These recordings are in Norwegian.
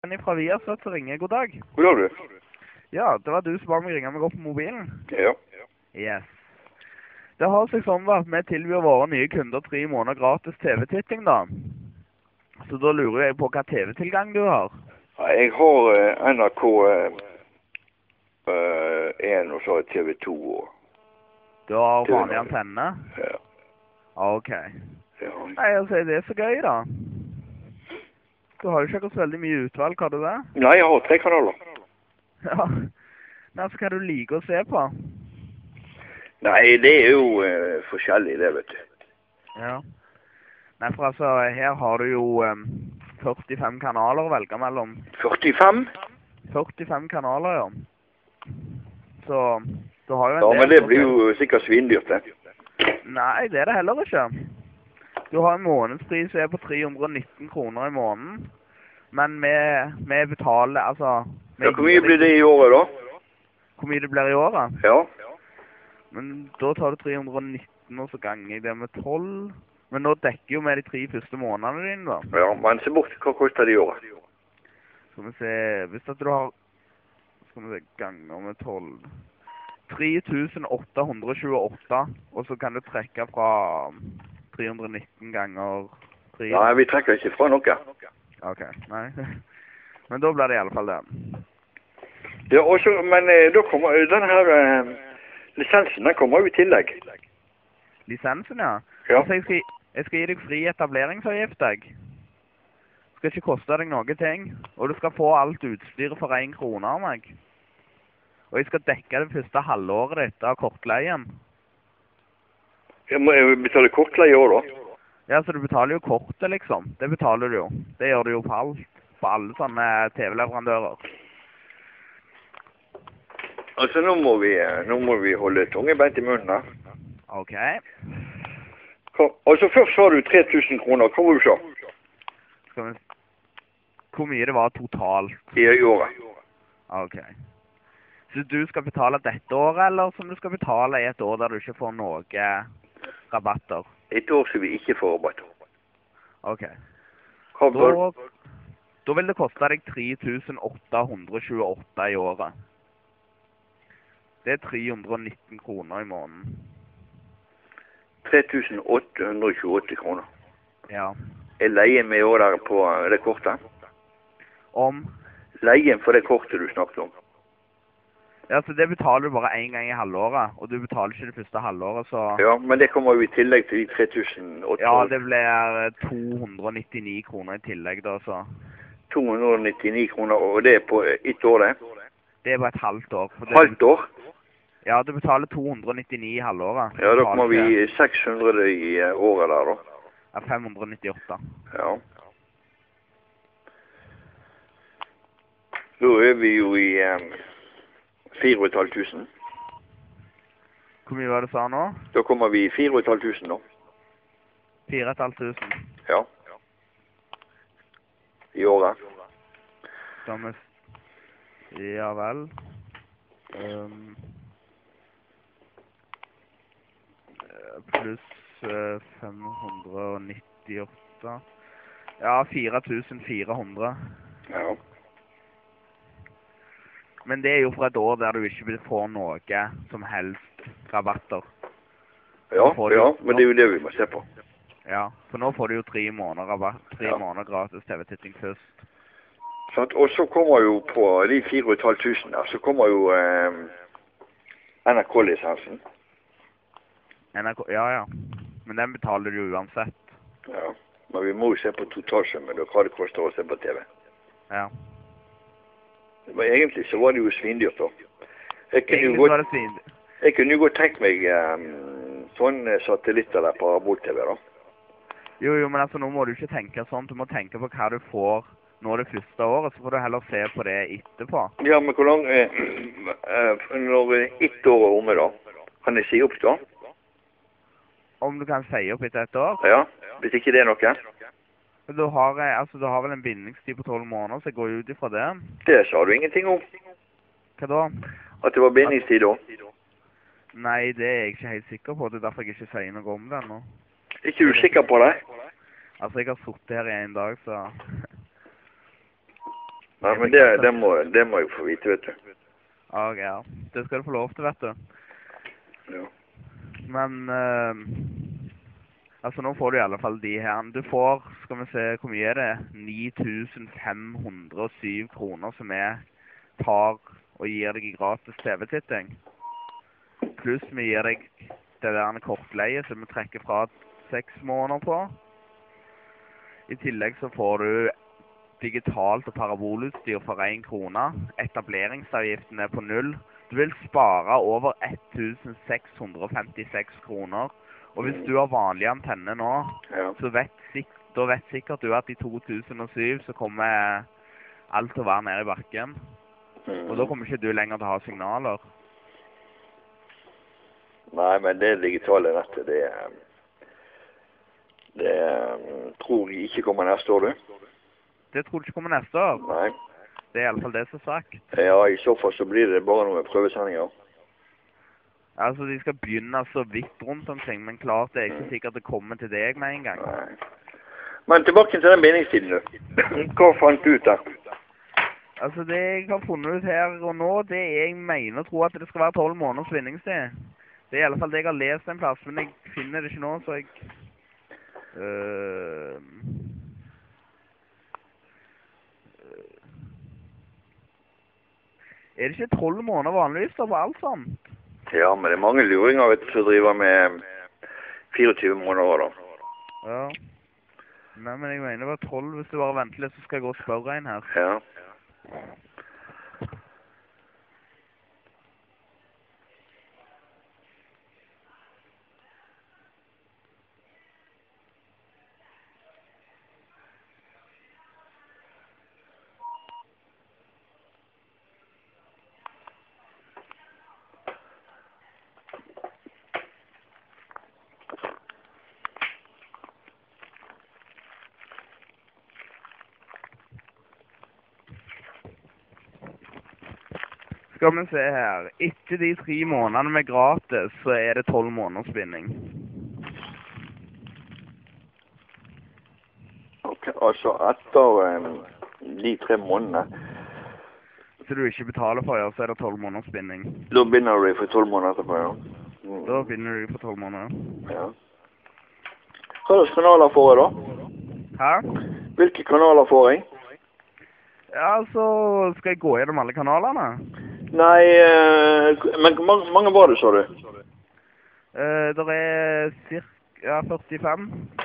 Fra Viasat så ringer jeg. God dag. God dag, du. Ja, det var du som ba meg ringe meg opp på mobilen. Ja. Yes. Det har seg sånn at vi tilbyr våre nye kunder 3 måneder gratis TV-titting da. Så da lurer jeg på hva TV-tilgang du har. Ja, jeg har NRK 1 og så TV 2 og... Du har vanlig antenne? Ja. Ok. Ja. Nei, altså, det er så gøy da. Du har jo ikke så veldig mye utvalg, har du det? Nei, jeg har 3 kanaler. Ja. Nei, så hva du liker å se på? Nei, det er jo forskjellig det, vet du. Ja. Nei, for altså, her har du jo 45 kanaler å velge mellom. 45? 45 kanaler, ja. Så, du har jo en del... Ja, men det blir jo sikkert svindyrt, det. Nei, det er det heller ikke. Du har en månedspris på 319 kroner i måneden. Men vi betaler, altså... Ja, hvor mye blir det i året da? Hvor mye det blir i året? Ja. Men da tar du 319, og så ganger jeg det med 12. Men nå dekker jo vi de 3 første månedene dine, da. Ja, men se bort, hva koster det i året? Skal vi se, hvis at du har... Skal vi se, ganger med 12... 3828, og så kan du trekke fra 319 ganger 3. Nei, vi trekker ikke fra noe. Ok, nei. Men da blir det i alle fall det. Ja, også, men da kommer denne her lisensen, den kommer jo i tillegg. Lisensen, ja? Ja. Altså, jeg skal gi deg fri etableringsavgift, jeg. Det skal ikke koste deg noe ting, og du skal få alt utstyret for 1 krone av meg. Og jeg skal dekke det første halvåret ditt av kortleien. Jeg må betale kortleie også da? Ja, så du betaler jo kortet, liksom. Det betaler du jo. Det gjør du jo på alt. På alle sånne TV-leverandører. Altså, nå må vi holde tunge beint i munnen, da. Ok. Altså, først har du 3000 kroner. Hva må du se? Skal vi... Hvor mye det var totalt? I året. Ok. Så du skal betale dette året, eller som du skal betale i et år der du ikke får noe rabatter? Et år som vi ikke får rabatter. Ok. Da Da vil det koste deg 3828 i året. Det er 319 kroner i måneden. 3828 kroner. Ja. Er leien med år der på det kortet? Om? Leien for det kortet du snakket om? Ja, så det betaler du bare 1 gang i halvåret, og du betaler ikke det første halvåret, så... Ja, men det kommer jo i tillegg til de 3800. Ja, det blir 299 kroner i tillegg da, så... 299 kroner, og det er på ett år, det? Det er bare et halvt år. Halvt år? Ja, du betaler 299 i halvåret. Ja, da kommer vi 600 i året der, da. Ja, 598. Ja. Da er vi jo i 4500. Hvor mye var det du sa nå? Da kommer vi i 4500 da. 4500? Ja. I året. Da med... Ja vel. Pluss 598. Ja, 4400. Ja. Men det er jo for et år der du ikke vil få noe som helst rabatter. Ja, men det er jo det vi må se på. Ja, for nå får du jo 3 måneder rabatt, 3 måneder gratis TV-titting først. Og så kommer jo på de 4500 der, så kommer jo NRK-lisensen. NRK, ja. Men den betaler du jo uansett. Ja, men vi må jo se på totalsummen, og hva det koster å se på TV. Ja. Men egentlig så var det jo svindyrt da. Egentlig var det svindyrt. Jeg kunne jo godt tenkt meg sånne satellitter der på Parabol-TV da. Jo, men altså nå må du ikke tenke sånn. Du må tenke på hva du får nå det første året, så får du heller se på det etterpå. Ja, men hvor lang... når ett år er omme da, kan jeg si opp da? Om du kan si opp etter et år? Ja, hvis ikke det er noe. Du har vel en bindingstid på 12 måneder, så jeg går ut ifra det. Det sa du ingenting om. Hva da? At det var bindingstid da? Nei, det er jeg ikke helt sikker på. Det er derfor jeg ikke sier noe om det nå. Er ikke du sikker på det? Altså, jeg har suttet her i en dag, så... Nei, men det må jeg få vite, vet du. Ok, ja. Det skal du få lov til, vet du. Ja. Men, altså nå får du i alle fall de her. Du får, skal vi se, hvor mye er det? 9.507 kroner som jeg tar og gir deg i gratis TV-titting. Pluss vi gir deg det der kortleie som vi trekker fra 6 måneder på. I tillegg så får du digitalt og parabolutstyr for 1 krone. Etableringsavgiften er på 0. Du vil spare over 1.656 kroner. Og hvis du har vanlig antenne nå, så vet sikkert du at i 2007 så kommer alt til å være nede i bakken. Og da kommer ikke du lenger til å ha signaler. Nei, men det digitale nettet, det tror jeg ikke kommer neste år, du. Det tror du ikke kommer neste år? Nei. Det er i alle fall det som er sagt. Ja, i så fall så blir det bare noen prøvesendinger. Altså, de skal begynne så vidt rundt omkring, men klart det er ikke sikkert det kommer til deg med en gang. Nei. Men tilbake til den bindingstiden, du. Hva fant du ut der? Altså, det jeg har funnet ut her og nå, det jeg mener tror at det skal være 12 måneders bindingstid. Det er i alle fall det jeg har lest en plass, men jeg finner det ikke nå, så jeg... Er det ikke 12 måneder vanligvis da på alt sånt? Ja, men det er mange luringer, vet du, som driver med 24 måneder da. Ja. Nei, men jeg mener det var 12. Hvis du bare venter litt, så skal jeg gå og spørre en her. Ja. Skal vi se her. Etter de 3 månedene med gratis, så er det 12 måneders binding. Ok, altså etter de 3 månedene. Så du ikke betaler for, ja, så er det 12 måneders binding. Da binder du for 12 måneder etterpå, ja. Da binder du for 12 måneder. Ja. Hva slags kanaler får jeg da? Hæ? Hvilke kanaler får jeg? Ja, så skal jeg gå gjennom alle kanalene? Nei, men mange var det, sa du? Der er cirka 45.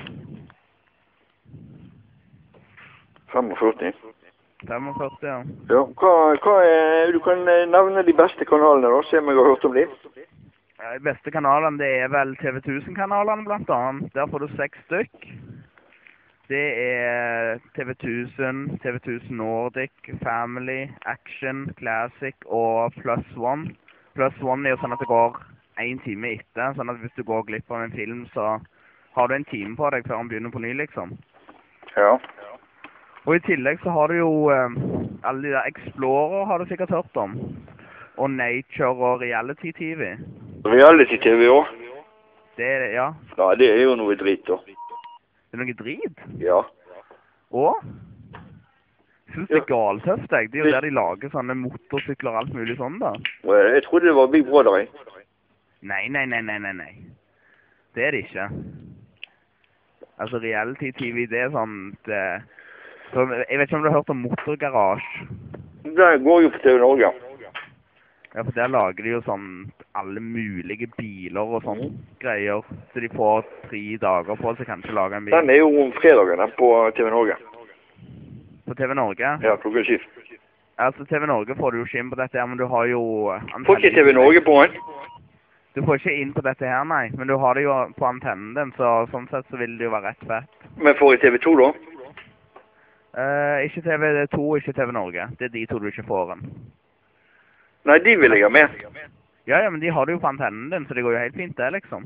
45? 45, ja. Ja, du kan nevne de beste kanalene da, se om jeg har hørt om de. De beste kanalene, det er vel TV 1000-kanalene blant annet. Der får du 6 stykk. Det er TV 1000, TV 1000 Nordic, Family, Action, Classic og Plus One. Plus One er jo sånn at det går 1 time etter, sånn at hvis du går glipp av en film, så har du 1 time på deg før den begynner på ny, liksom. Ja. Og i tillegg så har du jo alle de der Explorer, har du sikkert hørt om. Og Nature og Reality TV. Reality TV også? Det er det, ja. Ja, det er jo noe dritt da. Det er noe drit? Ja. Og? Jeg synes det er galtøft, jeg. Det er jo der de lager sånne motorsykler og alt mulig sånn, da. Jeg trodde det var Big Brother, jeg. Nei. Det er det ikke. Altså, Reality TV, det er sånn... jeg vet ikke om du har hørt om Motorgarage? Det går jo på TV Norge. Ja, for der lager de jo sånn alle mulige biler og sånne greier. Så de får 3 dager på seg kanskje lage en bil. Den er jo om fredagen på TV Norge. På TV Norge? Ja, klokken 7. Altså, TV Norge får du jo ikke inn på dette her, men du har jo... Får ikke TV Norge på den? Du får ikke inn på dette her, nei. Men du har det jo på antennen din, så sånn sett så vil det jo være rett fett. Men får jeg TV 2 da? Ikke TV 2, ikke TV Norge. Det er de 2 du ikke får en. Nei, de vil jeg ha med. Ja, men de har det jo på antennen din, så det går jo helt fint det, liksom.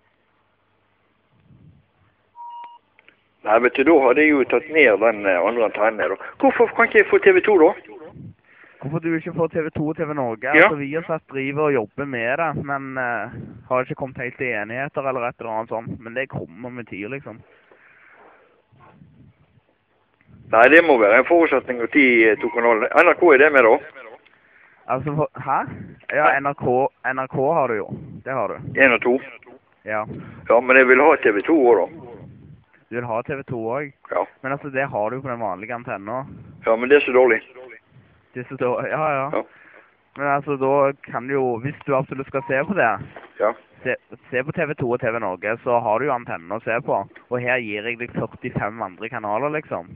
Nei, vet du, da hadde jeg jo tatt ned den andre antennen da. Hvorfor kan ikke jeg få TV 2 da? Hvorfor du ikke får TV 2 og TV Norge? Ja. Altså, vi har satt driver og jobber med det, men har ikke kommet helt til enigheter eller et eller annet sånt. Men det kommer med tid, liksom. Nei, det må være en forutsetning at de to kanalene. NRK er det med da? Altså, hæ? Ja, NRK har du jo. Det har du. 1 og 2? Ja. Ja, men jeg vil ha TV 2 også da. Du vil ha TV 2 også? Ja. Men altså, det har du på den vanlige antennen. Ja, men det er så dårlig. Det er så dårlig, ja. Ja. Men altså, da kan du jo, hvis du absolutt skal se på det, Ja. se på TV 2 og TV Norge, så har du jo antennen å se på. Og her gir jeg deg 45 andre kanaler, liksom.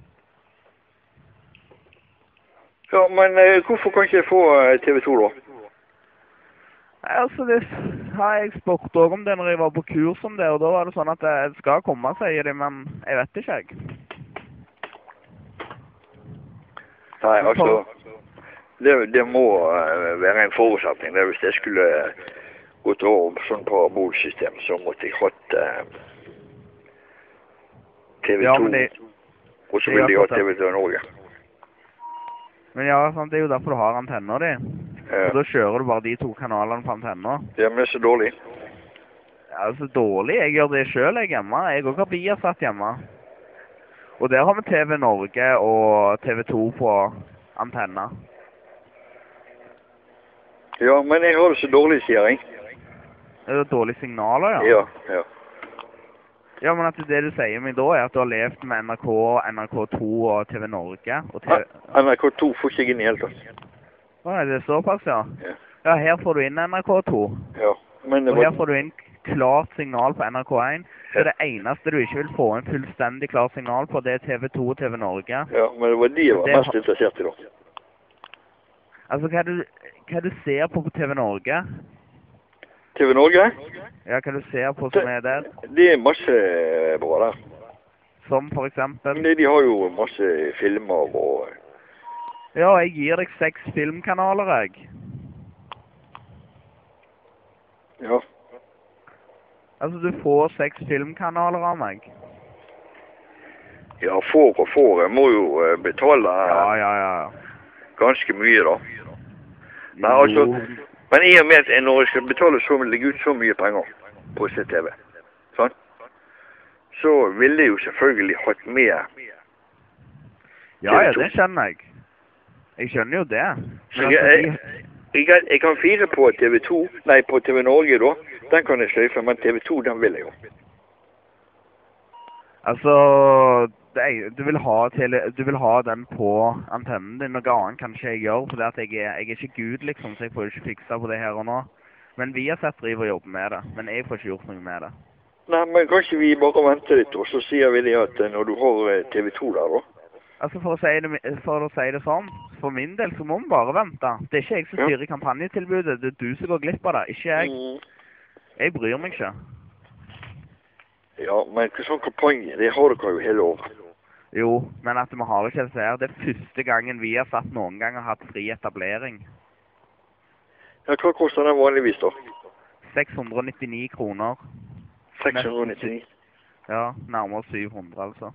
Ja, men hvorfor kan ikke jeg få TV 2 da? Nei, altså, det har jeg spurt også om det når jeg var på kurs om det, og da var det sånn at det skal komme, sier de, men jeg vet ikke, jeg. Nei, altså, det må være en forutsetning. Det hvis jeg skulle gått over sånn parabolsystem, så måtte jeg hatt TV 2, ja, men og så ville jeg ha TV 2 Norge. Men ja, sant, det er jo derfor du har antenner di. Ja. Så da kjører du bare de to kanalene på antenner. Ja, men det er så dårlig. Ja, så dårlig. Jeg gjør det selv, jeg hjemme. Jeg også har Viasat hjemme. Og der har vi TV Norge og TV 2 på antenner. Ja, men jeg har det så dårlig, sier jeg. Er det dårlige signaler, ja? Ja, ja. Ja, men at det du sier meg da er at du har levd med NRK, NRK2 og TV Norge. Og TV... NRK2 får ikke jeg inn i hele tatt. Er det såpass, ja? Ja. Ja, her får du inn NRK2. Ja, men det Og her får du inn klart signal på NRK1. Så det eneste du ikke vil få en fullstendig klart signal på, det er TV2 og TV Norge. Ja, men det var de jeg var mest interessert i da. Altså, hva du ser på TV Norge? TV Norge? Ja, hva du ser på som er der? Det er masse bra der. Som for eksempel? De har jo masse filmer og... Ja, jeg gir deg 6 filmkanaler, jeg. Ja. Altså, du får 6 filmkanaler av meg. Ja, får. Jeg må jo betale Ja. ganske mye da. Nei, altså... Men i og med at når jeg skal betale så mye, legge ut så mye penger på CTV, sånn, så ville jeg jo selvfølgelig hatt med. Ja, det skjønner jeg. Jeg skjønner jo det. Jeg kan fire på TV 2, nei, på TV Norge da. Den kan jeg sløyfe, men TV 2, den vil jeg jo. Altså, du vil ha den på antennen din, noe annet kan ikke jeg gjøre, for jeg er ikke Gud, liksom, så jeg får ikke fikse på det her og nå. Men Viasat driver og jobber med det, men jeg får ikke gjort noe med det. Nei, men kanskje vi bare venter litt, og så sier vi det at når du har TV 2 der da? Altså, for å si det sånn, for min del så må vi bare vente. Det er ikke jeg som styrer kampanjetilbudet, det er du som går glipp av det, ikke jeg. Jeg bryr meg ikke. Ja, men sånn kampanje, det har dere jo hele året. Jo, men at vi har ikke det her. Det er første gangen vi har satt noen gang og hatt fri etablering. Ja, hva koster den vanligvis da? 699 kroner. 699? Ja, nærmere 700 altså.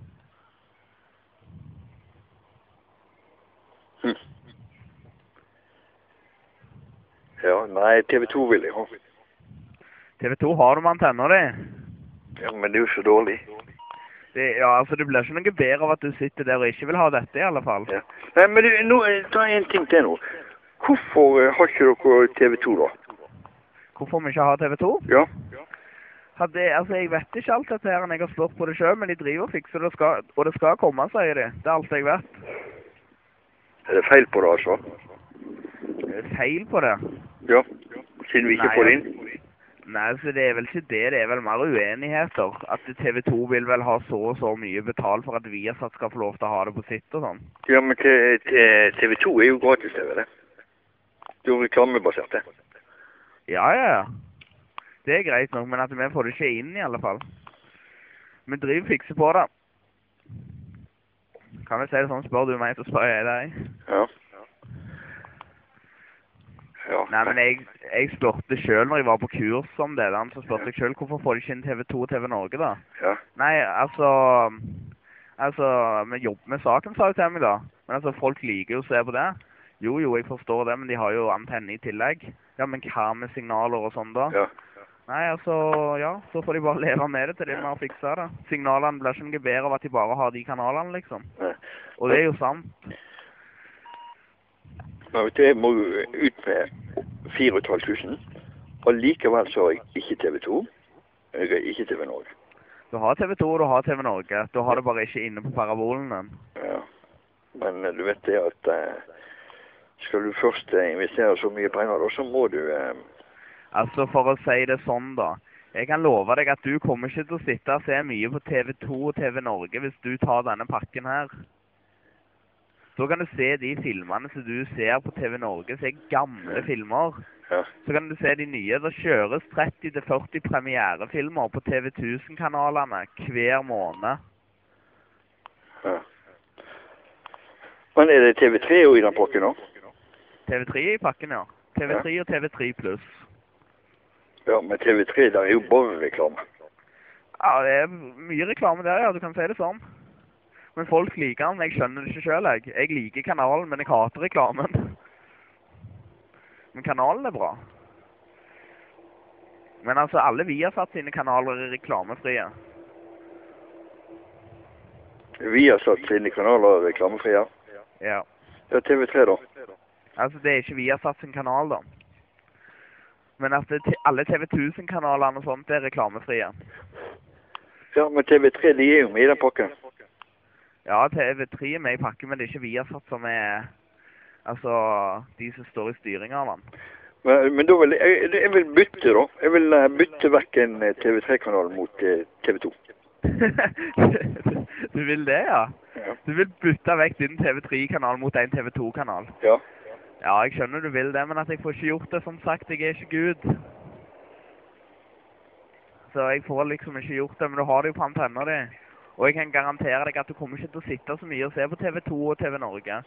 Ja, nei, TV 2 vil jeg ha. TV 2 har du med antenner di? Ja, men det er jo så dårlig. Ja, altså det blir ikke noe bedre av at du sitter der og ikke vil ha dette i alle fall. Ja. Nei, men nå, ta en ting til nå. Hvorfor har ikke dere TV 2 da? Hvorfor vi ikke har TV 2? Ja. Altså jeg vet ikke alt dette her enn jeg har spurt på det selv, men de driver og fikser det, og det skal komme, sier de. Det er alt jeg vet. Er det feil på det altså? Er det feil på det? Ja, siden vi ikke får det inn. Nei, så det er vel ikke det. Det er vel mer uenigheter. At TV 2 vil vel ha så og så mye betalt for at Viasat skal få lov til å ha det på sitt og sånn. Ja, men TV 2 er jo gratis TV, det. Det er jo reklamebasert, det. Ja. Det er greit nok, men at vi får det ikke inn i alle fall. Vi driver fikser på det. Kan vi si det sånn, spør du meg, så spør jeg deg. Ja. Nei, men jeg spurte selv når jeg var på kurs om det, så spurte jeg selv hvorfor får de ikke inn TV 2 og TV Norge da? Ja. Nei, altså, vi jobber med saken, sa jeg til meg da. Men altså, folk liker jo å se på det. Jo, jeg forstår det, men de har jo antenne i tillegg. Ja, men hva med signaler og sånn da? Ja. Nei, altså, ja, så får de bare leve med det til de har fikset det. Signalene blir ikke noe bedre av at de bare har de kanalene, liksom. Nei. Og det er jo sant. Men vet du, jeg må jo ut med 4.500, og likevel så har jeg ikke TV 2, jeg har ikke TV Norge. Du har TV 2, du har TV Norge. Du har det bare ikke inne på parabolen din. Ja, men du vet det at skal du først investere så mye penger, da, så må du... Altså, for å si det sånn da, jeg kan love deg at du kommer ikke til å sitte og se mye på TV 2 og TV Norge hvis du tar denne pakken her. Så kan du se de filmene som du ser på TV Norge, som er gamle filmer. Ja. Så kan du se de nye. Det kjøres 30-40 premierefilmer på TV 1000-kanalene hver måned. Ja. Men er det TV 3 i den pakken nå? TV 3 i pakken, ja. TV 3 og TV 3 Plus. Ja, men TV 3, der er jo bare reklame. Ja, det er mye reklame der, ja. Du kan si det sånn. Men folk liker den. Jeg skjønner det ikke selv, jeg. Jeg liker kanalen, men jeg hater reklamen. Men kanalen er bra. Men altså, alle vi har satt sine kanaler i reklamefrie. Vi har satt sine kanaler reklamefrie? Ja. Ja, TV 3 da? Altså, det er ikke vi har satt sin kanal, da. Men at alle TV 1000-kanalene og sånt er reklamefrie. Ja, men TV 3, de er jo med i den pakken. Ja, TV 3 er med i pakken, men det er ikke vi har satt som er... Altså, de som står i styring av den. Men da vil jeg vil bytte da. Jeg vil bytte vekk en TV 3-kanal mot TV 2. Du vil det, ja? Ja. Du vil bytte vekk din TV 3-kanal mot en TV 2-kanal? Ja. Ja, jeg skjønner du vil det, men at jeg får ikke gjort det, som sagt, jeg er ikke Gud. Så jeg får liksom ikke gjort det, men du har det jo på antenner di. Og jeg kan garantere deg at du kommer ikke til å sitte så mye og se på TV 2 og TV Norge.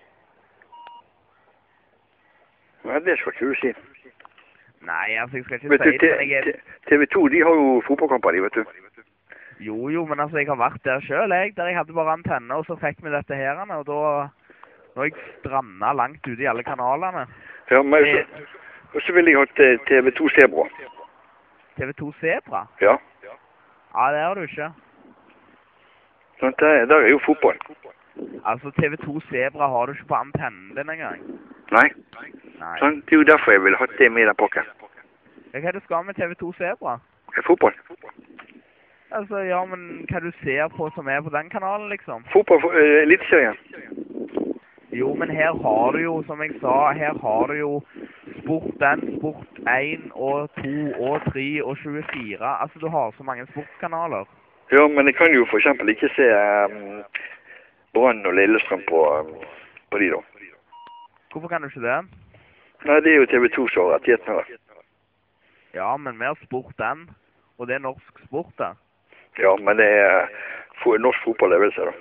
Nei, det skal ikke du si. Nei, altså, jeg skal ikke si det, men jeg er... TV 2, de har jo fotballkamper, de, vet du. Jo, men altså, jeg har vært der selv, der jeg hadde bare antenner, og så fikk vi dette her, og da... Nå har jeg strandet langt ute i alle kanalene. Ja, men så vil jeg ha TV 2 Zebra. TV 2 Zebra? Ja. Ja, det har du ikke. Sånn, der er jo fotball. Altså, TV 2 Zebra har du ikke på antennen din engang. Nei. Nei. Sånn, det er jo derfor jeg vil ha det med i den pakken. Hva det skal med TV 2 Zebra? Fotball. Altså, ja, men hva du ser på som er på den kanalen, liksom? Fotball, eliteserien. Jo, men her har du jo, som jeg sa, her har du jo Sport 1, Sport 1 og 2 og 3 og 24. Altså, du har så mange sportskanaler. Ja, men jeg kan jo for eksempel ikke se Brann og Lillestrøm på de da. Hvorfor kan du ikke det? Nei, det er jo TV 2 som har rettighetene der. Ja, men mer Sport 1, og det er norsk sport da. Ja, men det er norsk fotball, det vil si da.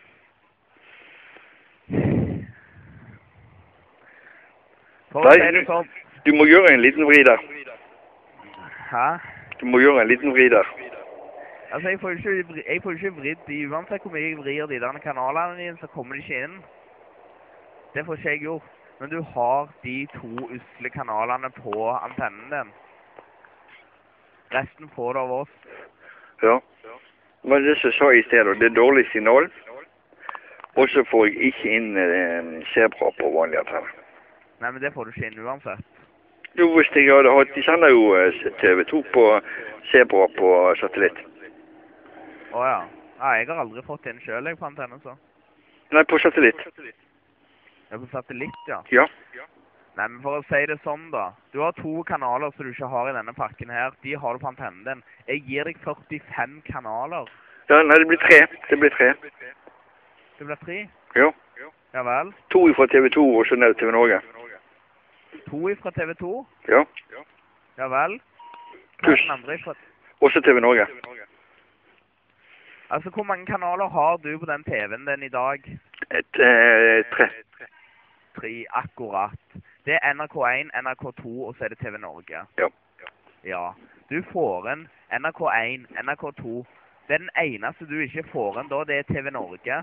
Nei, du må gjøre en liten vri der. Hæ? Du må gjøre en liten vri der. Altså, jeg får ikke vridd de, uansett hvor mye jeg vrir de der kanalene dine, så kommer de ikke inn. Det får ikke jeg gjort. Men du har de 2 usle kanalene på antennen din. Resten får det av oss. Ja. Men det som jeg sa i stedet, det er dårlig signal. Og så får jeg ikke inn Zebra på vanlig antenne. Nei, men det får du ikke inn uansett. Jo, hvis jeg hadde hatt, de sender jo TV 2 på Zebra på satellitt. Åja. Ja, jeg har aldri fått inn selv, jeg, på antennen, så. Nei, på satellitt. Ja, på satellitt, ja. Ja. Nei, men for å si det sånn da. Du har 2 kanaler som du ikke har i denne pakken her. De har du på antennen din. Jeg gir deg 45 kanaler. Ja, nei, det blir 3. Det blir 3. Det blir 3? Ja. Ja vel. 2 fra TV 2 og så ned til TV Norge. 2 fra TV 2? Ja. Ja vel. Pluss. Fra... Også TV Norge. Altså, hvor mange kanaler har du på den TV-en din i dag? 3. 3, akkurat. Det er NRK1, NRK2, og så er det TV Norge. Ja. Ja. Du får en NRK1, NRK2. Det er den eneste du ikke får en da, det er TV Norge.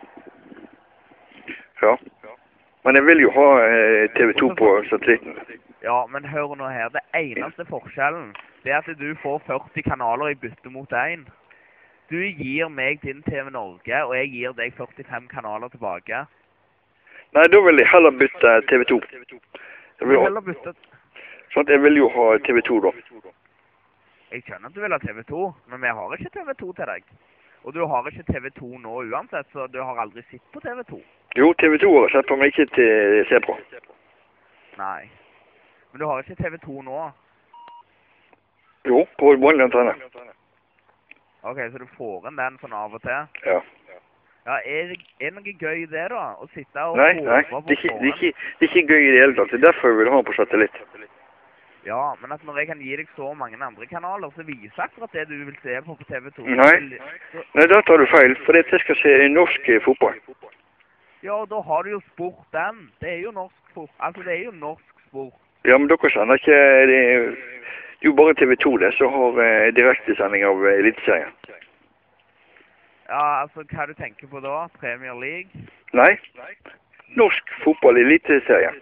Ja. Men jeg vil jo ha TV 2 på satellitten. Ja, men hør nå her. Det eneste forskjellen, det er at du får 40 kanaler i bytte mot en. Du gir meg din TV Norge, og jeg gir deg 45 kanaler tilbake. Nei, da vil jeg heller bytte TV 2. Du vil heller bytte... Sånn at jeg vil jo ha TV 2 da. Jeg skjønner at du vil ha TV 2, men vi har ikke TV 2 til deg. Og du har ikke TV 2 nå uansett, så du har aldri sett på TV 2. Jo, TV 2 har jeg sett på, men ikke til se på. Nei. Men du har ikke TV 2 nå? Jo, på vanlig antenne. Ok, så du får en den sånn av og til? Ja. Ja, er det noe gøy det da? Å sitte og Nei, håpe på det er ikke gøy i det hele tatt. Det er derfor jeg vil ha den på satellitt. Ja, men at når jeg kan gi deg så mange andre kanaler, så viser akkurat det du vil se på TV 2. Nei, da tar du feil, for jeg skal se norsk fotball. Ja, da har du jo sport den. Det er jo norsk fotball. Altså, det er jo norsk sport. Ja, men dere kjenner ikke... Det er jo bare TV 2 det, som har direktesending av Eliteserien. Ja, altså, hva du tenker på da? Premier League? Nei, norsk fotball Eliteserien.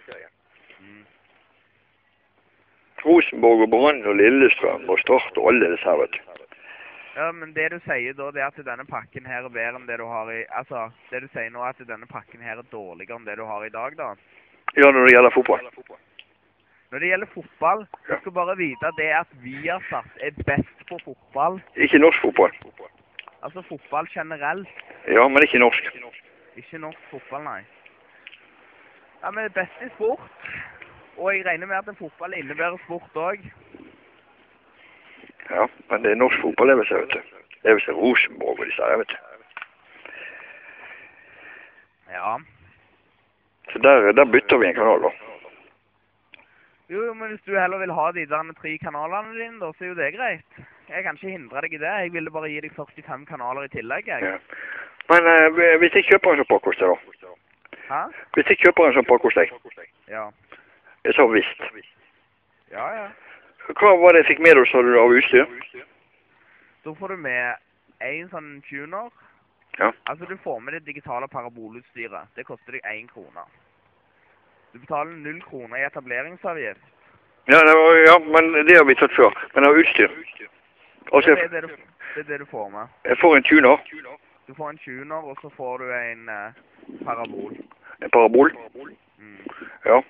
Rosenborg og Brann og Lillestrøm og Start og alle disse her, vet du. Ja, men det du sier da, det er at denne pakken her er bedre enn det du har i... Altså, det du sier nå er at denne pakken her er dårligere enn det du har i dag, da? Ja, når det gjelder fotball. Når det gjelder fotball, du skal bare vite det at Viasat er best på fotball. Ikke norsk fotball. Altså fotball generelt. Ja, men ikke norsk. Ikke norsk fotball, nei. Ja, men det er best i sport. Og jeg regner med at en fotball innebærer sport også. Ja, men det er norsk fotball, jeg vil se, vet du. Jeg vil se Rosenborg og disse her, vet du. Ja. Så der bytter vi en kanal, da. Jo, men hvis du heller vil ha de der 3 kanalene dine, da, så er jo det greit. Jeg kan ikke hindre deg i det. Jeg ville bare gi deg 45 kanaler i tillegg, jeg. Ja. Men hvis jeg kjøper en sånn pakke hos deg, da? Hæ? Hvis jeg kjøper en sånn pakke hos deg? Ja. Jeg sa visst. Ja, ja. Hva var det jeg fikk med deg, sa du, av utstyr? Da får du med en sånn tuner. Ja. Altså, du får med det digitale parabolutstyret. Det koster deg 1 krone. Du betaler 0 kroner i etableringsavgift. Ja, men det har vi tatt før. Men av utstyr. Altså, det er det du får med. Jeg får en tuner. Du får en tuner, og så får du en parabol. En parabol? Ja.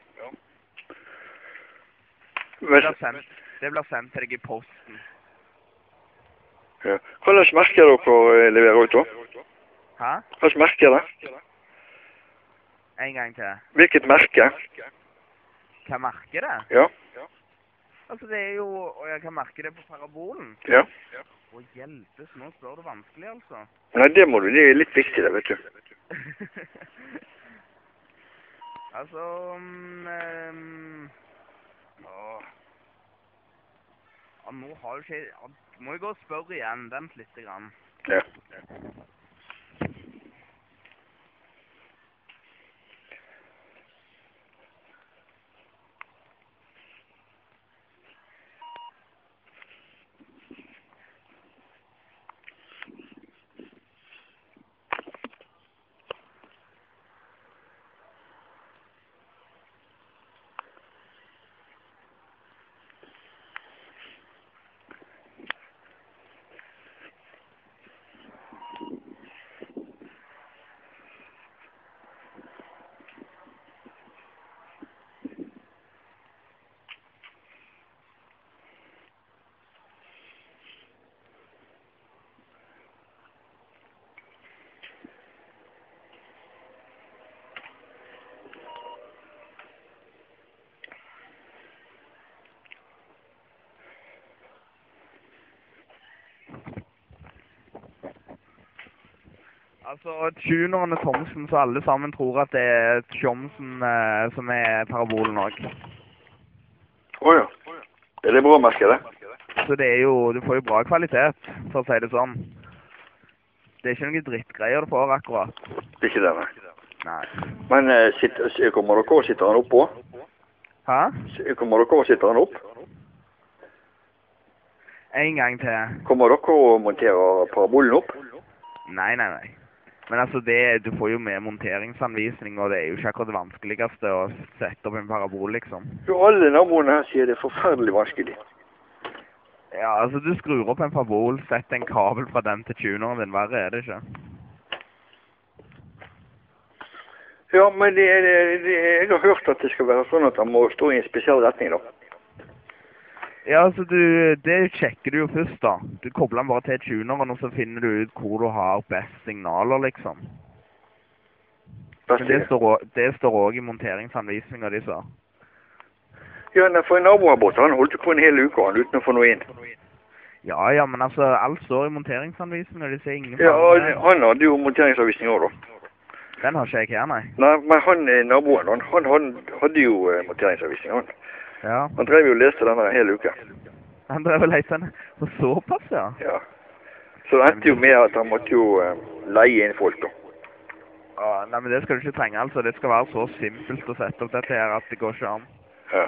Det blir sendt til deg i posten. Ja. Hva slags merker dere leverer ut da? Hæ? Hva slags merker det? En gang til. Hvilket merke? Hva merker det? Ja. Altså, det er jo... Hva merker det på parabolen? Ja. Å, hjelpes, nå spør du vanskelig, altså. Nei, det må du. Det er litt viktig, det, vet du. Altså... nå har jo ikke... Må jeg gå og spørre igjen, vent litt grann. Ja. Altså, tuneren er Thomsen, så alle sammen tror at det er Thomsen som er parabolen også. Åja. Er det bra merke, det? Så det er jo, du får jo bra kvalitet, for å si det sånn. Det er ikke noen drittgreier du får akkurat. Det er ikke det, nei. Nei. Men kommer dere og sitter han opp på? Hæ? Kommer dere og sitter han opp? En gang til. Kommer dere og monterer parabolen opp? Nei, nei, nei. Men altså, du får jo med monteringsanvisning, og det er jo ikke akkurat det vanskeligste å sette opp en parabol, liksom. Jo, alle naboene her sier det er forferdelig vanskelig. Ja, altså, du skrur opp en parabol, setter en kabel fra den til tuneren din, verre er det ikke. Ja, men jeg har hørt at det skal være sånn at han må stå i en spesiell retning, da. Ja, altså, det sjekker du jo først, da. Du kobler den bare til tuneren, og så finner du ut hvor du har best signaler, liksom. Men det står også i monteringsanvisninger, de sa. Ja, for en nabo har båt, han holdt på en hel uke, han, uten å få noe inn. Ja, men altså, alt står i monteringsanvisninger, de sier ingen... Ja, han hadde jo monteringsanvisning også, da. Den har ikke jeg her, nei. Nei, men naboen, han hadde jo monteringsanvisning, han. Ja. Han drev jo og leste denne hele uka. Han drev og leste den på såpass, ja? Ja. Så det endte jo med at han måtte jo leie inn folk, da. Ja, nei, men det skal du ikke trenge, altså. Det skal være så simpelt å sette opp dette her at det går ikke an. Ja.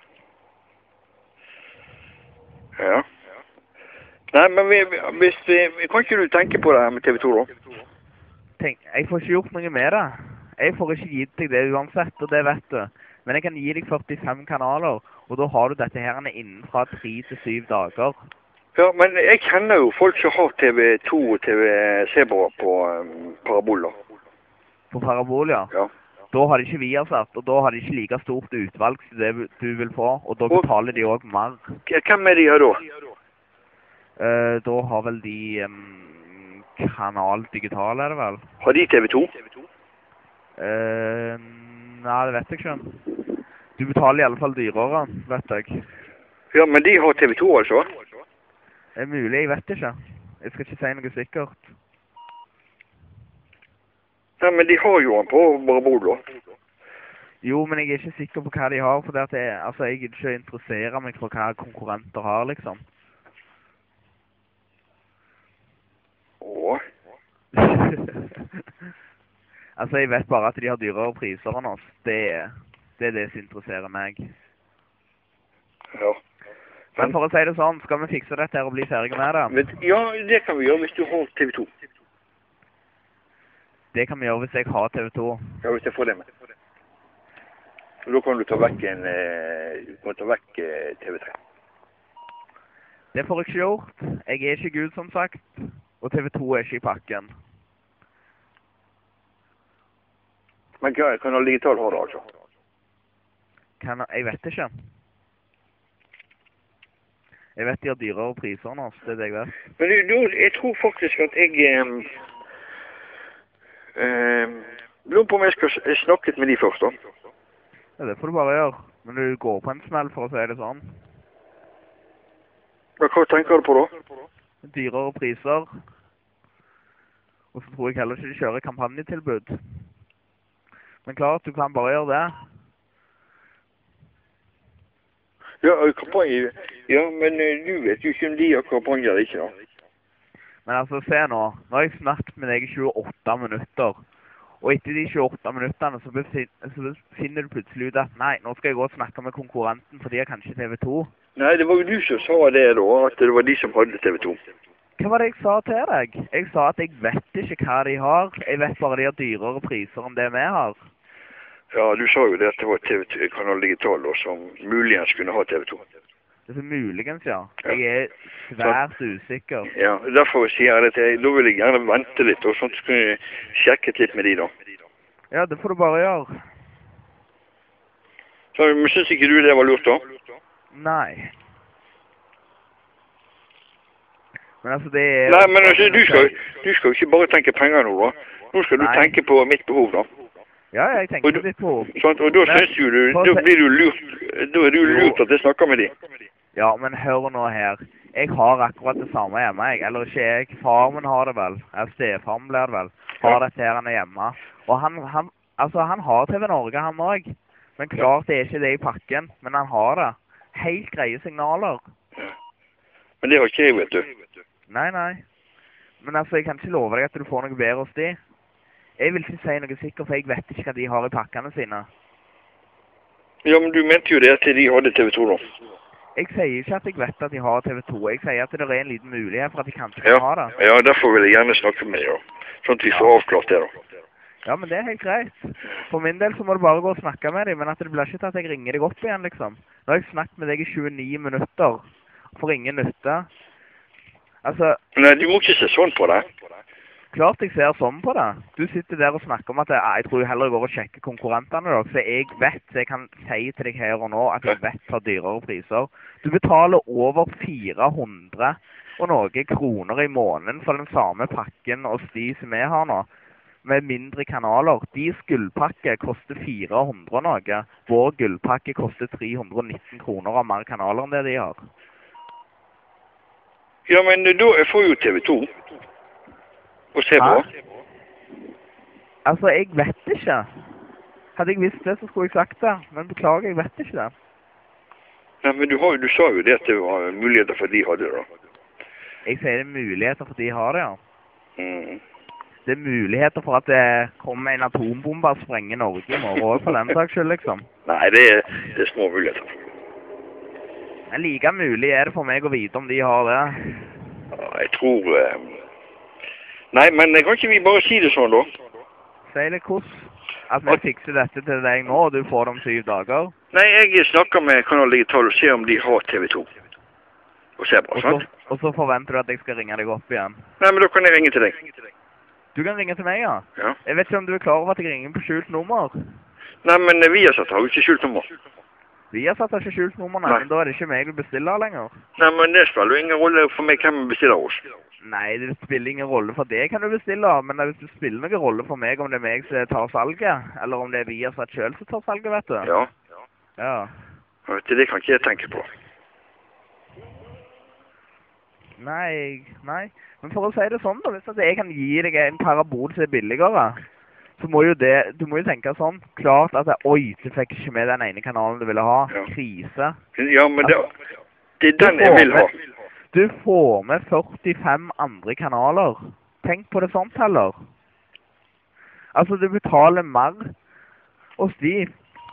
Ja. Nei, men kan ikke du tenke på det her med TV 2, da? Jeg får ikke gjort noe med det. Jeg får ikke gitt deg det uansett, og det vet du. Men jeg kan gi deg 45 kanaler, og da har du dette her innen fra 3 til 7 dager. Ja, men jeg kjenner jo folk som har TV 2 og TV Zebra på parabol, da. På parabol, ja? Ja. Da har de ikke Viasat, og da har de ikke like stort utvalg som det du vil få, og da betaler de også mer. Hvem er de her da? Da har vel de Kanal Digital, er det vel? Har de TV 2? Nei, det vet jeg ikke. Du betaler i alle fall dyrere, vet jeg. Ja, men de har TV 2 altså? Det er mulig, jeg vet ikke. Jeg skal ikke si noe sikkert. Nei, men de har jo han på parabol, da. Jo, men jeg er ikke sikker på hva de har, for altså, jeg er ikke interessert meg for hva konkurrenter har, liksom. Åh. Altså, jeg vet bare at de har dyrere priser enn oss. Det er det som interesserer meg. Ja. Men for å si det sånn, skal vi fikse dette her og bli ferdige med det? Men, ja, det kan vi gjøre hvis du har TV 2. Det kan vi gjøre hvis jeg har TV 2. Ja, hvis jeg får det med. Og da kan du ta vekk TV 3. Det får jeg ikke gjort. Jeg er ikke Gud, som sagt. Og TV 2 er ikke i pakken. Men Kanal Digital har det, altså? Jeg vet ikke. Jeg vet de har dyrere priser enn oss, det er det jeg vet. Men jeg tror faktisk at jeg lurer på om jeg skal snakke med de først, da. Ja, det får du bare gjøre. Men du går på en smell, for å si det sånn. Hva tenker du på da? Dyrere priser. Og så tror jeg heller ikke de kjører kampanjetilbud. Men klart, du kan bare gjøre det. Ja, kampanje. Ja, men du vet jo ikke om de har kampanje eller ikke, da. Men altså, se nå. Nå har jeg snakket med deg i 28 minutter. Og etter de 28 minutterne så finner du plutselig ut at nei, nå skal jeg gå og snakke med konkurrenten, for de har kanskje TV 2. Nei, det var jo du som sa det da, at det var de som hadde TV 2. Hva var det jeg sa til deg? Jeg sa at jeg vet ikke hva de har. Jeg vet bare de har dyrere priser enn det vi har. Ja, du sa jo det at det var Kanal Digital da, som muligens kunne ha TV 2. Det er muligens, ja. Jeg er svært usikker. Ja, derfor sier jeg det til deg. Da vil jeg gjerne vente litt, og sånn skulle jeg sjekket litt med de da. Ja, det får du bare gjøre. Så, men synes ikke du det var lurt da? Nei. Men altså, det er... Nei, men altså, du skal jo ikke bare tenke penger nå da. Nå skal du tenke på mitt behov da. Ja, jeg tenker på ditt behov. Sånn, og da synes jo du, da blir du lurt, da er du lurt at jeg snakker med de. Ja, men hør nå her. Jeg har akkurat det samme hjemme, jeg. Eller ikke jeg. Far min har det vel. Stefaren blir det vel. Har dette her hjemme. Og han har TV Norge, han også. Men klart det er ikke det i pakken. Men han har det. Helt greie signaler. Men det har ikke jeg, vet du. Nei. Men altså, jeg kan ikke love deg at du får noe bedre hos de. Jeg vil ikke si noe sikkert, for jeg vet ikke hva de har i pakkene sine. Ja, men du mente jo det at de hadde TV 2 da. Jeg sier ikke at jeg vet at de har TV2. Jeg sier at det er en liten mulighet for at de kanskje kan ha det. Ja, derfor vil jeg gjerne snakke med deg, da. Sånn at vi får avklart det, da. Ja, men det er helt greit. For min del så må du bare gå og snakke med dem, men at det blir ikke til at jeg ringer deg opp igjen, liksom. Nå har jeg snakket med deg i 29 minutter, for ingen nytte. Altså... Nei, du må ikke se sånn på det. Klart jeg ser sånn på det. Du sitter der og snakker om at jeg tror heller jeg går og sjekker konkurrentene da, så jeg vet, så jeg kan si til deg her og nå at jeg vet for dyrere priser. Du betaler over 400 og noe kroner i måneden for den samme pakken og sti som jeg har nå, med mindre kanaler. De gullpakke koster 400 og noe. Vår gullpakke koster 319 kroner av mer kanaler enn det de har. Ja, men da får jo TV2. Og se på. Altså, jeg vet ikke. Hadde jeg visst det, så skulle jeg sagt det. Men beklager, jeg vet ikke det. Nei, men du sa jo det at det var muligheter for de hadde det, da. Jeg sier det er muligheter for de har det, ja. Mm. Det er muligheter for at det kommer en atombombe og sprenger Norge i morgen også, for den saks skyld, liksom. Nei, det er små muligheter. Men like mulig er det for meg å vite om de har det. Ja, jeg tror... Nei, men kan ikke vi bare si det sånn, da? Si det hvordan? At vi fikser dette til deg nå, og du får det om 7 dager? Nei, jeg snakker med Kanal Digital og ser om de har TV2. Og ser bra, sant? Og så forventer du at jeg skal ringe deg opp igjen? Nei, men da kan jeg ringe til deg. Du kan ringe til meg, ja? Ja. Jeg vet ikke om du er klar over at jeg ringer på skjult nummer? Nei, men Viasat har jo ikke skjult nummer. Viasat har ikke skjult nummer, nei, men da er det ikke meg du bestiller lenger. Nei, men det spiller jo ingen rolle for meg hvem bestiller oss. Nei, det spiller ingen rolle for det kan du bestille, men hvis det spiller noen rolle for meg om det er meg som tar salget, eller om det er Viasat selv som tar salget, vet du. Ja. Ja. Vet du, det kan ikke jeg tenke på. Nei. Men for å si det sånn da, hvis jeg kan gi deg en parabol som er billigere, så må jo du må jo tenke sånn, klart at oi, du fikk ikke med den ene kanalen du ville ha. Ja. Krise. Ja, men det er den jeg vil ha. Du får med 45 andre kanaler. Tenk på det sånt heller. Altså, du betaler mer hos de.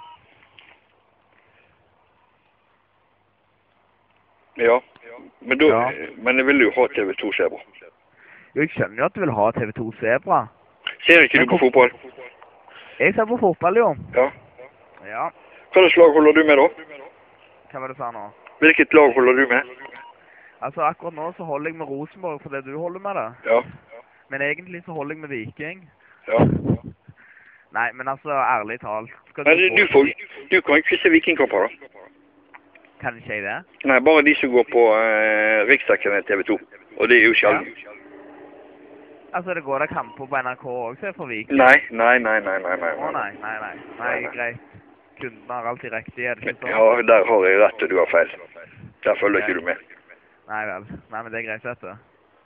Ja, men jeg vil jo ha TV2 Zebra. Jo, jeg skjønner jo at du vil ha TV2 Zebra. Ser ikke du på fotball? Jeg ser på fotball, jo. Ja. Ja. Hva slags lag holder du med da? Hva var det du sa nå? Hvilket lag holder du med? Altså, akkurat nå så holder jeg med Rosenborg fordi du holder med det. Ja. Men egentlig så holder jeg med Viking. Ja. Nei, men altså, ærlig talt. Nei, du kan ikke se Vikingkamper da. Kan ikke jeg det? Nei, bare de som går på riksdekkende TV2. Og det er jo ikke alle. Ja. Altså, det går da kamper på NRK også, se for Viking? Nei. Å, nei, greit. Kunden har alltid riktig, er det ikke sånn? Ja, der har jeg rett og du har feil. Der følger ikke du med. Nei vel. Nei, men det er greit, vet du.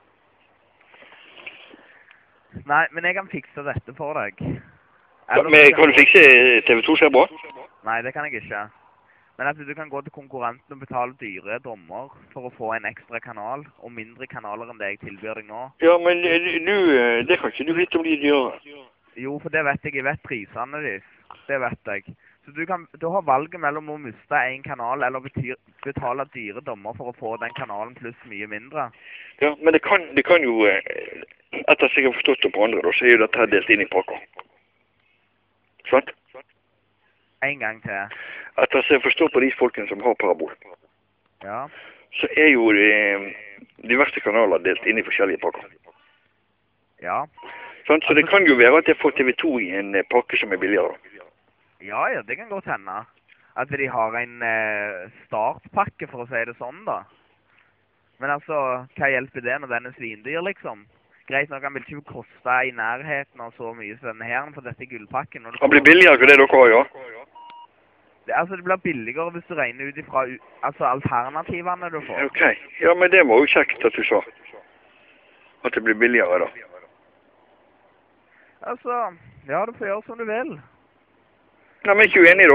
Nei, men jeg kan fikse dette for deg. Men kan du fikse TV2 Zebra? Nei, det kan jeg ikke. Men at du kan gå til konkurrenten og betale dyre dommer for å få en ekstra kanal, og mindre kanaler enn det jeg tilbyr deg nå. Ja, men det kan ikke du vite om de gjør. Jo, for det vet jeg. Jeg vet prisene deres. Det vet jeg. Så du har valget mellom å miste en kanal eller betale dyre dommer for å få den kanalen pluss mye mindre. Ja, men det kan jo, etter at jeg har forstått det på andre, da, så er jo dette delt inn i pakker. Sant? En gang til. Etter at jeg forstår på de folkene som har parabol. Ja. Så er jo de verste kanaler delt inn i forskjellige pakker. Ja. Sant? Så det kan jo være at jeg får TV2 i en pakke som er billigere. Ja, det kan godt hende. At de har en startpakke, for å si det sånn, da. Men altså, hva hjelper det når den er svindyr, liksom? Greit nok, han vil ikke koste i nærheten og så mye som denne her, for dette er gullpakken. Han blir billigere for det dere har, ja? Det blir billigere hvis du regner ut ifra alternativene du får. Ok, ja, men det var jo kjekt at du sa. At det blir billigere, da. Altså, ja, du får gjøre som du vil. Nei, men ikke uenig da.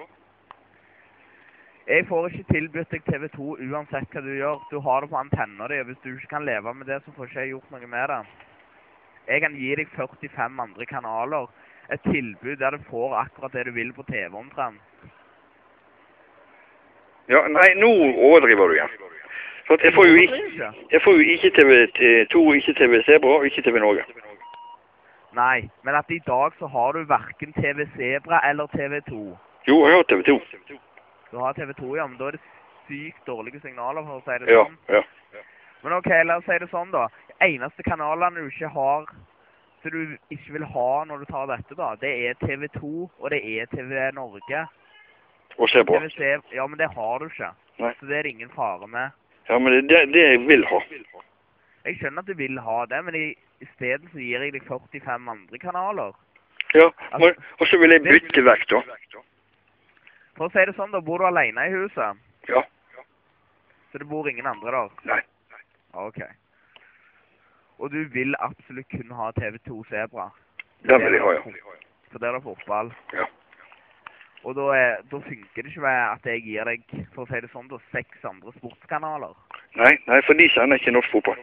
Jeg får ikke tilbudt deg TV2 uansett hva du gjør. Du har det på antenner di, og hvis du ikke kan leve med det, så får ikke jeg gjort noe med det. Jeg kan gi deg 45 andre kanaler. Et tilbud der du får akkurat det du vil på TV omtrent. Ja, nei, nå overdriver du igjen. For at jeg får jo ikke TV2, ikke TV Zebra, og ikke TV Norge. Nei, men at i dag så har du hverken TV Zebra eller TV2. Jo, jeg har TV2. Du har TV2, ja, men da er det sykt dårlige signaler, for å si det sånn. Ja. Men ok, la oss si det sånn da. Eneste kanalene du ikke har, så du ikke vil ha når du tar dette da, det er TV2, og det er TV Norge. Og Zebra. Ja, men det har du ikke. Nei. Så det er ingen fare med. Ja, men det er det jeg vil ha. Jeg skjønner at du vil ha det, men i stedet så gir jeg deg 45 andre kanaler. Ja, Altså, og så vil jeg bytte vekk da. For å si det sånn, da bor du alene i huset. Ja. Så det bor ingen andre der. Nei. Ok. Og du vil absolutt kunne ha TV2 Zebra. Den vil jeg ha, ja. For det er det fotball. Ja. Og da funker det ikke med at jeg gir deg, for å si det sånn, da, 6 andre sportskanaler. Nei, for de sender ikke norsk fotball.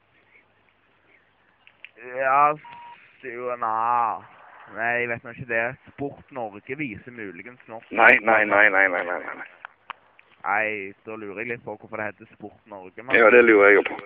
Ja, nei, jeg vet nå ikke det. Sport Norge viser muligens norsk. Nei. Nei, da lurer jeg litt på hvorfor det heter Sport Norge. Men... Ja, det lurer jeg på.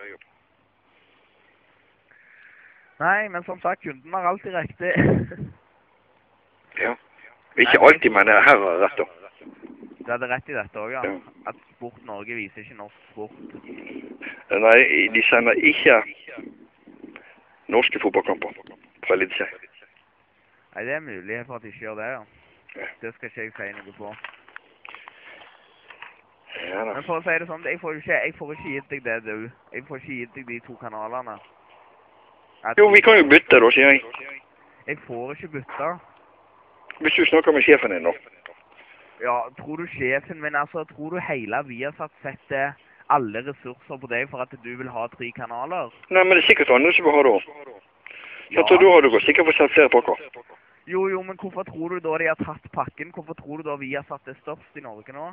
Nei, men som sagt, kunden har alltid riktig. Ja. Ikke alltid, men her har jeg rett da. Du hadde rett i dette også, ja. At Sport Norge viser ikke norsk sport. Nei, de sender ikke norske fotballkamper fra Eliteserien. Nei, det er mulig for at de ikke gjør det, ja. Det skal ikke jeg si noe på. Ja da. Men for å si det sånn, jeg får ikke gitt deg det, du. Jeg får ikke gitt deg de 2 kanalene. Jo, vi kan jo bytte da, sier jeg. Jeg får ikke bytte. Hvis du snakker med sjefen din da. Ja, tror du sjefen min, altså, tror du hele Viasat setter alle ressurser på deg for at du vil ha 3 kanaler? Nei, men det er sikkert andre som vil ha det også. Ja. Så da har du sikkert fått sett flere pakker. Jo, men hvorfor tror du da de har tatt pakken? Hvorfor tror du da Viasat er størst i Norge nå?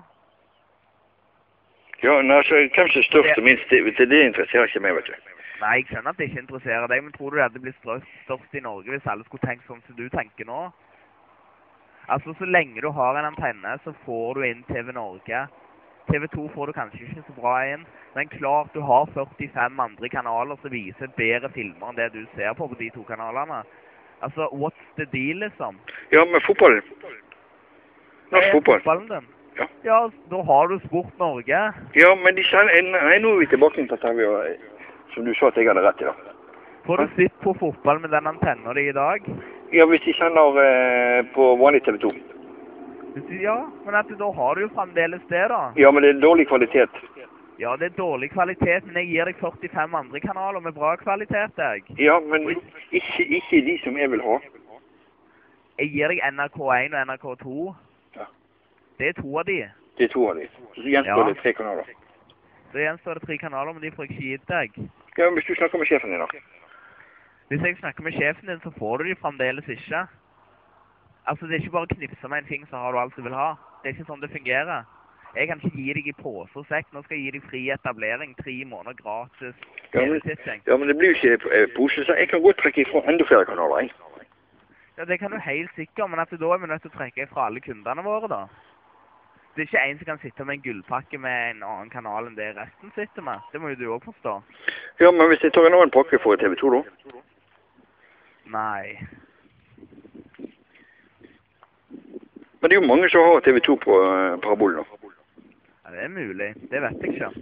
Ja, nei, så hvem som er størst og minst, det interesserer ikke meg, vet du. Nei, jeg skjønner at det ikke interesserer deg, men tror du det hadde blitt størst i Norge hvis alle skulle tenke sånn som du tenker nå? Altså, så lenge du har en antenne, så får du inn TV Norge. TV2 får du kanskje ikke så bra inn, men klart du har 45 andre kanaler som viser bedre filmer enn det du ser på de 2 kanalene. Altså, what's the deal, liksom? Ja, men fotballen. Norsk fotball. Fotballen din? Ja. Ja, da har du Sport Norge. Ja, men de sender... Nei, nå er vi tilbake til dette som du sa at jeg hadde rett i da. Får du sitt på fotball med den antennen i dag? Ja, hvis de sender på vanlig TV2. Ja, men da har du jo fremdeles det da. Ja, men det er dårlig kvalitet. Ja, det er dårlig kvalitet, men jeg gir deg 45 andre kanaler med bra kvalitet, jeg. Ja, men ikke de som jeg vil ha. Jeg gir deg NRK1 og NRK2. Ja. Det er 2 av de. Det er 2 av de. Så gjenstår det 3 kanaler. Så gjenstår det 3 kanaler, men de får jeg ikke gitt deg. Ja, men hvis du snakker med sjefen din da. Hvis jeg snakker med sjefen din, så får du de fremdeles ikke. Altså, det er ikke bare å knipse med en ting, så har du alt du vil ha. Det er ikke sånn det fungerer. Jeg kan ikke gi deg i pose og sekk. Nå skal jeg gi deg fri etablering, 3 måneder gratis. Ja, men det blir jo ikke pose, så jeg kan godt trekke ifra enda flere kanaler, jeg. Ja, det kan du helt sikkert, men da er vi nødt til å trekke ifra alle kundene våre, da. Det er ikke en som kan sitte med en gullpakke med en annen kanal enn det resten sitter med. Det må jo du også forstå. Ja, men hvis jeg tar en annen pakke for TV2 da? Nei. Men det er jo mange som har TV2 på parabolen da. Ja, det er mulig. Det vet jeg ikke.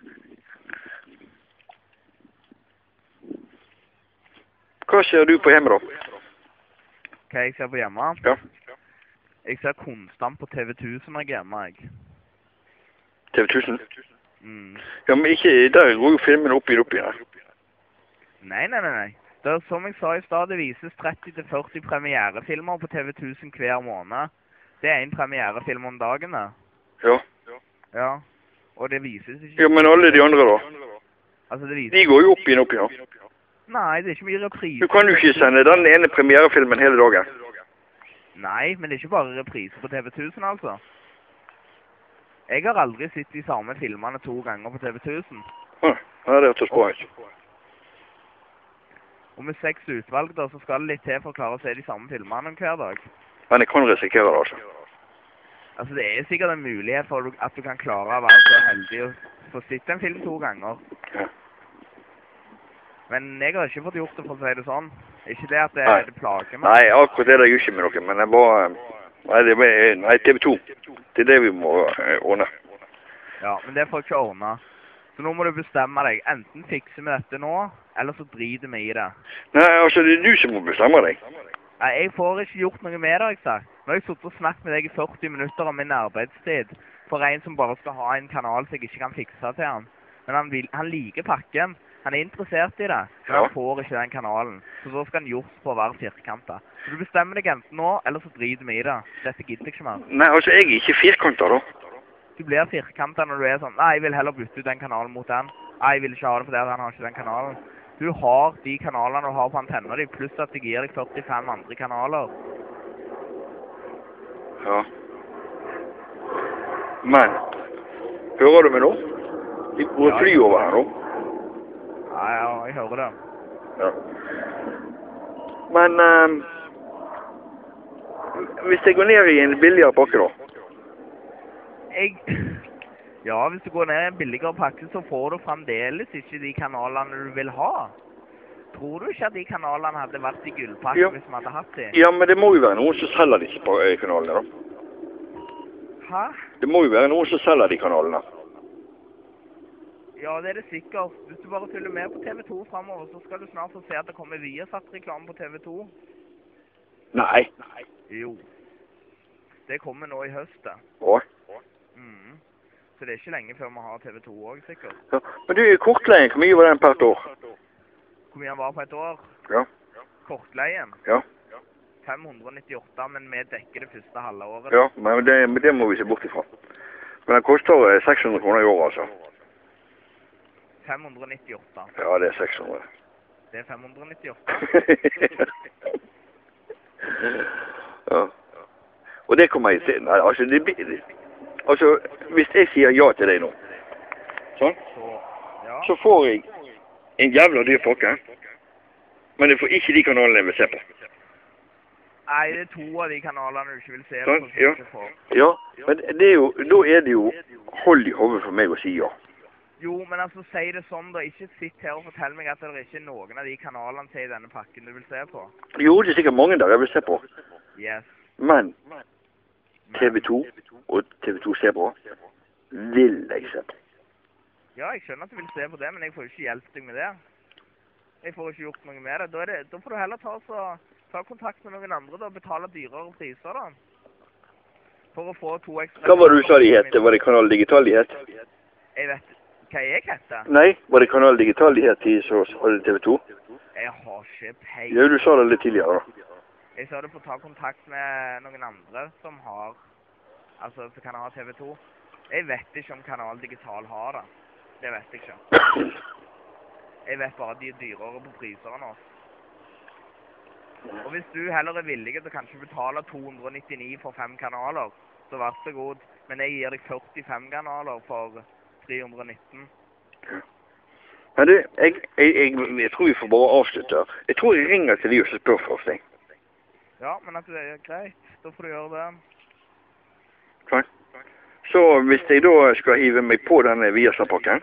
Hva ser du på hjemme da? Hva jeg ser på hjemme? Ja. Jeg ser konstant på TV1000 når jeg er hjemme, jeg. TV1000? Mm. Ja, men ikke, der går jo filmen opp i der. Nei. Det er som jeg sa i stad, det vises 30-40 premierefilmer på TV1000 hver måned. Det er en premierefilm om dagen, da. Ja. Ja, og det vises ikke... Ja, men alle de andre da? Altså, det vises... De går jo opp i nå. Nei, det er ikke mye reprise. Du kan jo ikke sende den ene premierefilmen hele dagen. Nei, men det er ikke bare reprise på TV1000, altså. Jeg har aldri sett de samme filmene 2 ganger på TV1000. Ja, det er til spørsmål. Og med 6 utvalg da, så skal det litt til for å klare å se de samme filmene hver dag. Men jeg kan risikere det, altså. Altså, det er sikkert en mulighet for at du kan klare å være så heldig å få sett en film 2 ganger. Ja. Men jeg har ikke fått gjort det, for å si det sånn. Ikke det at det plager meg. Nei, akkurat det er jo ikke med noe, men det var... Nei, TV 2. Det er det vi må ordne. Ja, men det får jeg ikke ordne. Så nå må du bestemme deg. Enten fikser vi dette nå, eller så driter vi i det. Nei, altså, det er du som må bestemme deg. Nei, jeg får ikke gjort noe med det, jeg sa. Nå har jeg suttet og snakket med deg i 40 minutter om min arbeidstid. For en som bare skal ha en kanal så jeg ikke kan fikse til han. Men han liker pakken. Han er interessert i det, men han får ikke den kanalen. Så da skal han gjort på å være firkantet. Så du bestemmer deg enten nå, eller så driter vi i det. Dette gidder jeg ikke mer. Nei, altså, jeg er ikke firkantet da. Du blir firkantet når du er sånn, nei, jeg vil heller bytte ut den kanalen mot den. Nei, jeg vil ikke ha det fordi han har ikke den kanalen. Du har de kanalene du har på antenner, pluss at jeg gir deg 45 andre kanaler. Ja. Men, hører du meg nå? De går fly over her nå. Ja, jeg hører det. Ja. Men, hvis jeg går ned i en billigere pakke da? Ja, hvis du går ned i en billigere pakke, så får du fremdeles ikke de kanalene du vil ha. Tror du ikke at de kanalene hadde vært i gullpakken hvis vi hadde hatt de? Ja, men det må jo være noen som selger disse kanalene da. Hæ? Det må jo være noen som selger de kanalene. Ja, det er det sikkert. Hvis du bare følger med på TV 2 fremover, så skal du snart få se at det kommer Viasat-reklame på TV 2. Nei. Jo. Det kommer nå i høstet. Hva? Så det er ikke lenge før vi har TV 2 også, sikkert. Ja, men du, kortleien, hvor mye var den per år? Hvor mye den var på et år? Ja. Kortleien? Ja. 598, men vi dekker det første halve året. Ja, men det må vi se bort ifra. Men den koster 600 kroner i år, altså. 598. Ja, det er 600. Det er 598. Ja. Og det kommer jeg til. Nei, altså, hvis jeg sier ja til deg nå, sånn, så får jeg en jævla dyr pakke, men jeg får ikke de kanalene jeg vil se på. Nei, det er 2 av de kanalene du ikke vil se sånn, på. Ja, men det er jo, da er det jo hold i hodet for meg å si ja. Jo, men altså, si det sånn da. Ikke sitt her og fortell meg at det ikke er noen av de kanalene til i denne pakken du vil se på. Jo, det er sikkert mange der jeg vil se på. Yes. Men TV 2 og TV 2 ser på vil jeg se på. Ja, jeg skjønner at du vil se på det, men jeg får jo ikke hjelpe deg med det. Jeg får ikke gjort noe med det. Da får du heller ta kontakt med noen andre og betale dyrere priser da. For å få 2 ekstra... Hva var det du sa de het? Var det Kanal Digital de het? Jeg vet hva jeg heter. Nei, var det Kanal Digital de het i så hadde TV 2? Jeg har ikke peil. Ja, du sa det litt tidligere da. Jeg sa du får ta kontakt med noen andre som har, altså som kan ha TV 2. Jeg vet ikke om Kanal Digital har det. Det vet jeg ikke. Jeg vet bare at de er dyrere på priser enn oss. Og hvis du heller er villig til kanskje betale 299 for 5 kanaler, så vær så god. Men jeg gir deg 45 kanaler for 319. Men du, jeg tror vi får bare avslutte. Jeg tror jeg ringer til de og spør først, jeg. Ja, men at det er greit. Da får du gjøre det. Klar. Så hvis jeg da skal hive meg på denne Viasat-pakken,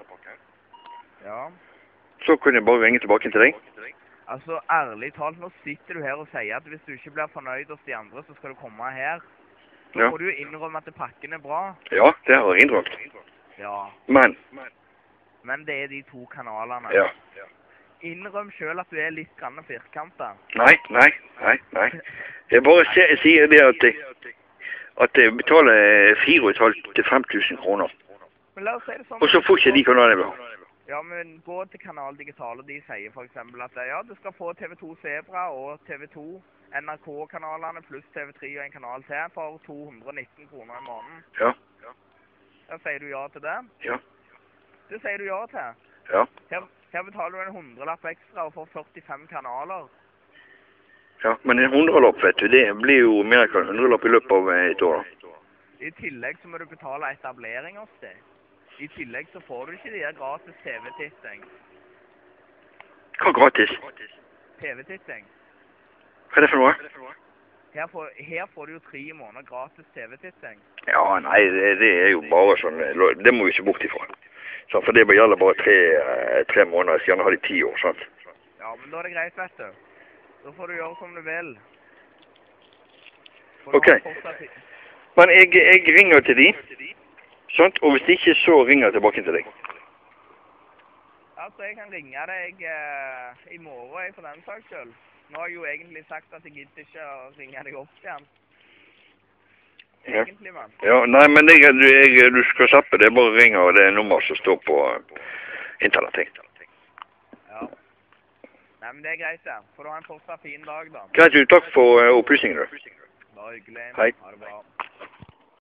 så kunne jeg bare ringe tilbake til deg. Altså, ærlig talt, nå sitter du her og sier at hvis du ikke blir fornøyd hos de andre, så skal du komme her. Så får du jo innrømme at pakken er bra. Ja, det har jeg innrømt. Ja. Men det er de 2 kanalene. Ja. Innrøm selv at du er litt grann firkantet. Nei. Jeg bare sier det at jeg betaler 4,5 til 5.000 kroner. Men la oss si det sånn. Og så får ikke de kanalene jeg vil ha. Ja, men gå til Kanal Digital, og de sier for eksempel at ja, du skal få TV 2 Zebra og TV 2 NRK-kanalene pluss TV 3 og en kanal til for 219 kroner i måneden. Ja. Da sier du ja til det? Ja. Det sier du ja til? Ja. Her betaler du en 100-lapp ekstra og får 45 kanaler. Ja, men en 100-lapp, vet du, det blir jo mer enn en 100-lapp i løpet av et år. I tillegg så må du betale etablering hos det. I tillegg så får du ikke de her gratis TV-titting. Hva gratis? TV-titting. Hva er det for noe? Her får du jo 3 måneder gratis TV-titting. Ja, nei, det er jo bare sånn, det må vi se bort ifra. Så, for det gjelder bare 3 måneder, så gjerne har de 10 år, sant? Ja, men da er det greit, vet du. Da får du gjøre som du vil. Ok. Men jeg ringer til de, sant? Og hvis ikke, så ringer jeg tilbake til deg. Altså, jeg kan ringe deg i morgen for den saks selv. Nå har jeg jo egentlig sagt at jeg gidder ikke å ringe deg opp igjen. Egentlig, mann. Ja, nei, men du skal sappe det, bare ringer, og det er nummer som står på internett. Ja. Nei, men det er greit, det. Får du ha en fortsatt fin dag, da. Greit, takk for opplysningen, du. Bare hyggelig. Hei. Ha det bra.